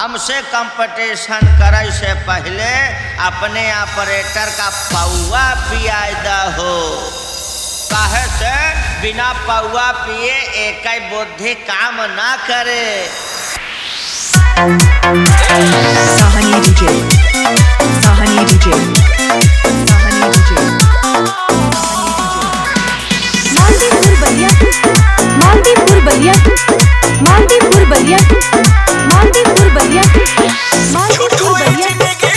हमसे कंपटीशन करे से पहले अपने ऑपरेटर का पौवा पियाई दहो। काहे से बिना पौवा पिए एक बुद्धि काम ना करे। Sahani DJ, Sahani DJ, Sahani DJ, Maldipur Balia, Maldipur Balia, Maldipur Balia, Maldipur Balia, Maldipur Balia.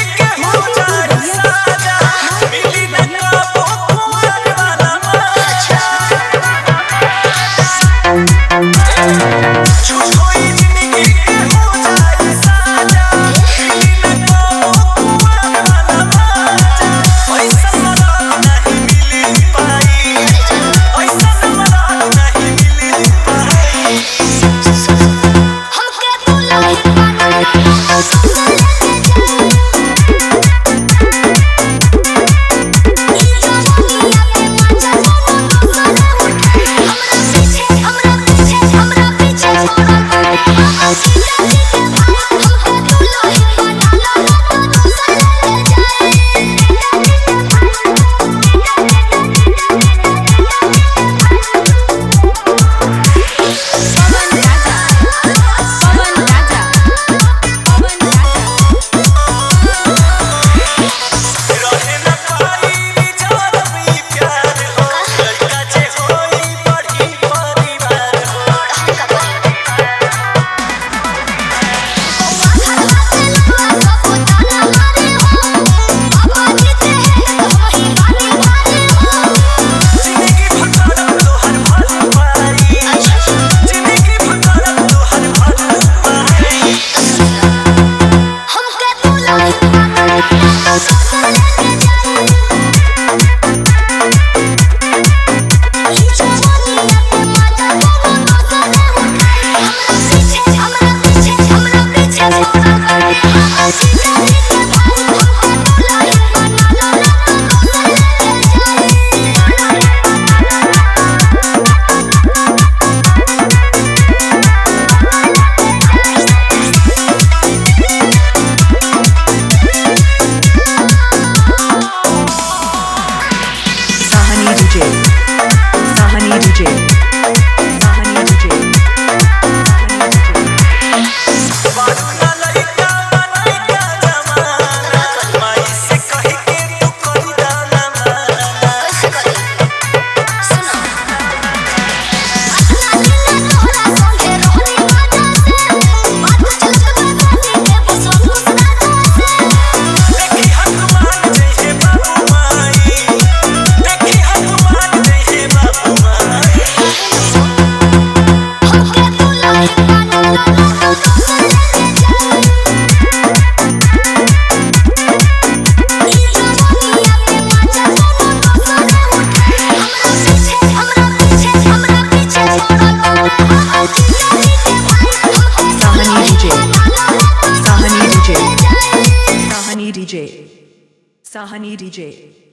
Sahani DJ,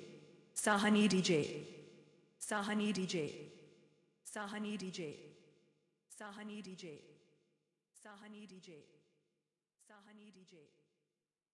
Sahani DJ, Sahani DJ, Sahani DJ, Sahani DJ, Sahani DJ, Sahani DJ.